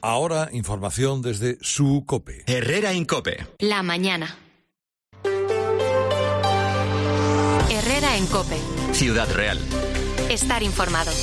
Ahora, información desde su COPE. Herrera Incope. La mañana. Herrera en COPE. Ciudad Real. Estar informado.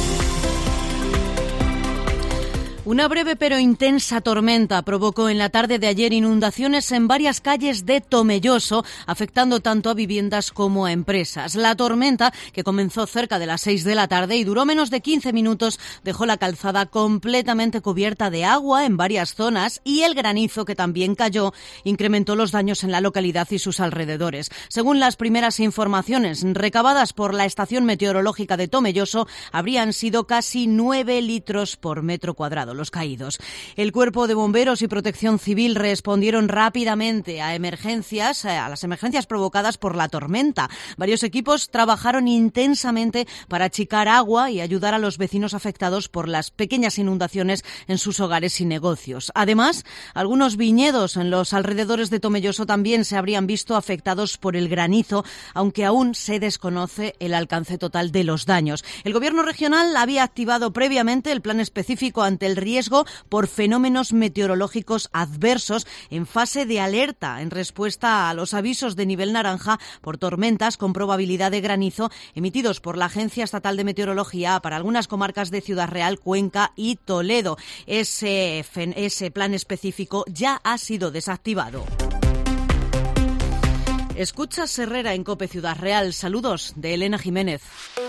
Una breve pero intensa tormenta provocó en la tarde de ayer inundaciones en varias calles de Tomelloso, afectando tanto a viviendas como a empresas. La tormenta, que comenzó cerca de las 6 de la tarde y duró menos de 15 minutos, dejó la calzada completamente cubierta de agua en varias zonas y el granizo, que también cayó, incrementó los daños en la localidad y sus alrededores. Según las primeras informaciones recabadas por la estación meteorológica de Tomelloso, habrían sido casi 9 litros por metro cuadrado los caídos. El Cuerpo de Bomberos y Protección Civil respondieron rápidamente a las emergencias provocadas por la tormenta. Varios equipos trabajaron intensamente para achicar agua y ayudar a los vecinos afectados por las pequeñas inundaciones en sus hogares y negocios. Además, algunos viñedos en los alrededores de Tomelloso también se habrían visto afectados por el granizo, aunque aún se desconoce el alcance total de los daños. El Gobierno regional había activado previamente el plan específico ante el riesgo por fenómenos meteorológicos adversos en fase de alerta en respuesta a los avisos de nivel naranja por tormentas con probabilidad de granizo emitidos por la Agencia Estatal de Meteorología para algunas comarcas de Ciudad Real, Cuenca y Toledo. Ese plan específico ya ha sido desactivado. Escuchas Herrera en COPE Ciudad Real. Saludos de Elena Jiménez.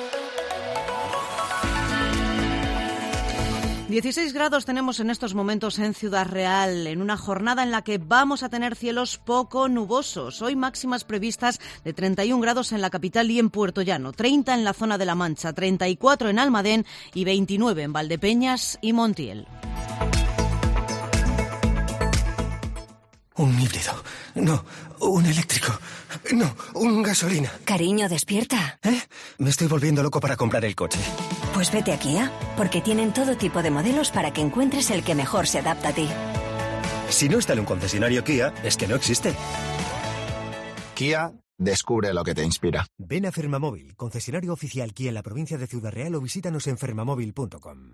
16 grados tenemos en estos momentos en Ciudad Real, en una jornada en la que vamos a tener cielos poco nubosos. Hoy máximas previstas de 31 grados en la capital y en Puertollano, 30 en la zona de La Mancha, 34 en Almadén y 29 en Valdepeñas y Montiel. Un híbrido. No, un eléctrico. No, un gasolina. Cariño, despierta. Me estoy volviendo loco para comprar el coche. Pues vete a Kia, porque tienen todo tipo de modelos para que encuentres el que mejor se adapta a ti. Si no está en un concesionario Kia, es que no existe. Kia, descubre lo que te inspira. Ven a Fermamóvil, concesionario oficial Kia en la provincia de Ciudad Real, o visítanos en fermamóvil.com.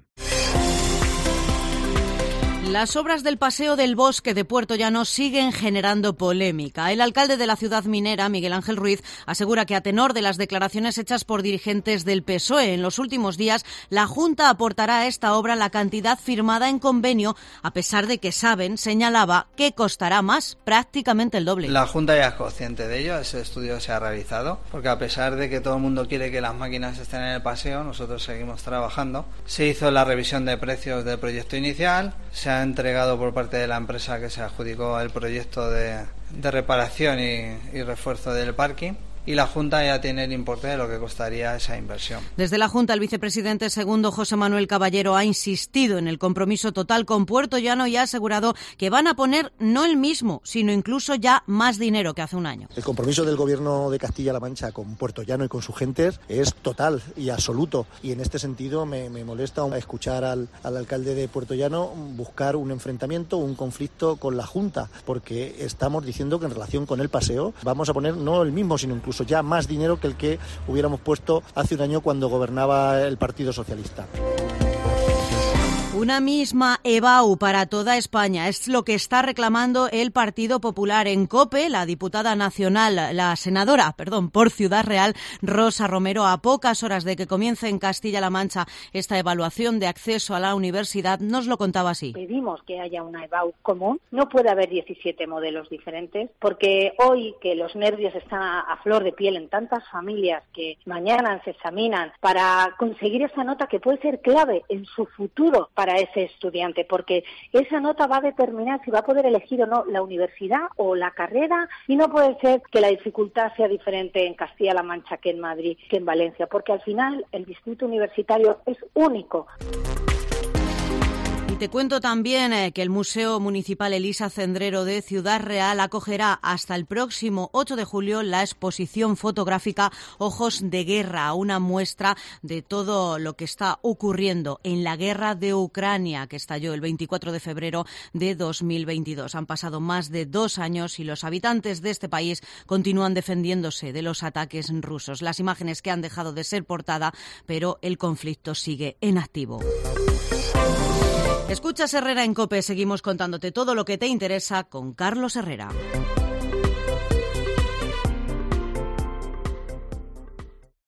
Las obras del Paseo del Bosque de Puertollano siguen generando polémica. El alcalde de la ciudad minera, Miguel Ángel Ruiz, asegura que a tenor de las declaraciones hechas por dirigentes del PSOE en los últimos días, la Junta aportará a esta obra la cantidad firmada en convenio, a pesar de que saben, señalaba, que costará más, prácticamente el doble. La Junta ya es consciente de ello, ese estudio se ha realizado, porque a pesar de que todo el mundo quiere que las máquinas estén en el paseo, nosotros seguimos trabajando. Se hizo la revisión de precios del proyecto inicial, se ha entregado por parte de la empresa que se adjudicó el proyecto de reparación y refuerzo del parking, y la Junta ya tiene el importe de lo que costaría esa inversión. Desde la Junta, el vicepresidente segundo, José Manuel Caballero, ha insistido en el compromiso total con Puertollano y ha asegurado que van a poner no el mismo, sino incluso ya más dinero que hace un año. El compromiso del Gobierno de Castilla-La Mancha con Puertollano y con su gente es total y absoluto. Y en este sentido me molesta escuchar al alcalde de Puertollano buscar un enfrentamiento, un conflicto con la Junta, porque estamos diciendo que en relación con el paseo vamos a poner no el mismo, sino incluso ya más dinero que el que hubiéramos puesto hace un año cuando gobernaba el Partido Socialista. Una misma EBAU para toda España es lo que está reclamando el Partido Popular. En COPE, la diputada nacional, la senadora, por Ciudad Real, Rosa Romero, a pocas horas de que comience en Castilla-La Mancha esta evaluación de acceso a la universidad, nos lo contaba así. Pedimos que haya una EBAU común. No puede haber 17 modelos diferentes, porque hoy que los nervios están a flor de piel en tantas familias que mañana se examinan para conseguir esa nota que puede ser clave en su futuro para ese estudiante, porque esa nota va a determinar si va a poder elegir o no la universidad o la carrera, y no puede ser que la dificultad sea diferente en Castilla-La Mancha que en Madrid, que en Valencia, porque al final el distrito universitario es único. Y te cuento también que el Museo Municipal Elisa Cendrero de Ciudad Real acogerá hasta el próximo 8 de julio la exposición fotográfica Ojos de Guerra, una muestra de todo lo que está ocurriendo en la guerra de Ucrania, que estalló el 24 de febrero de 2022. Han pasado más de 2 años y los habitantes de este país continúan defendiéndose de los ataques rusos. Las imágenes que han dejado de ser portada, pero el conflicto sigue en activo. Escuchas Herrera en COPE, seguimos contándote todo lo que te interesa con Carlos Herrera.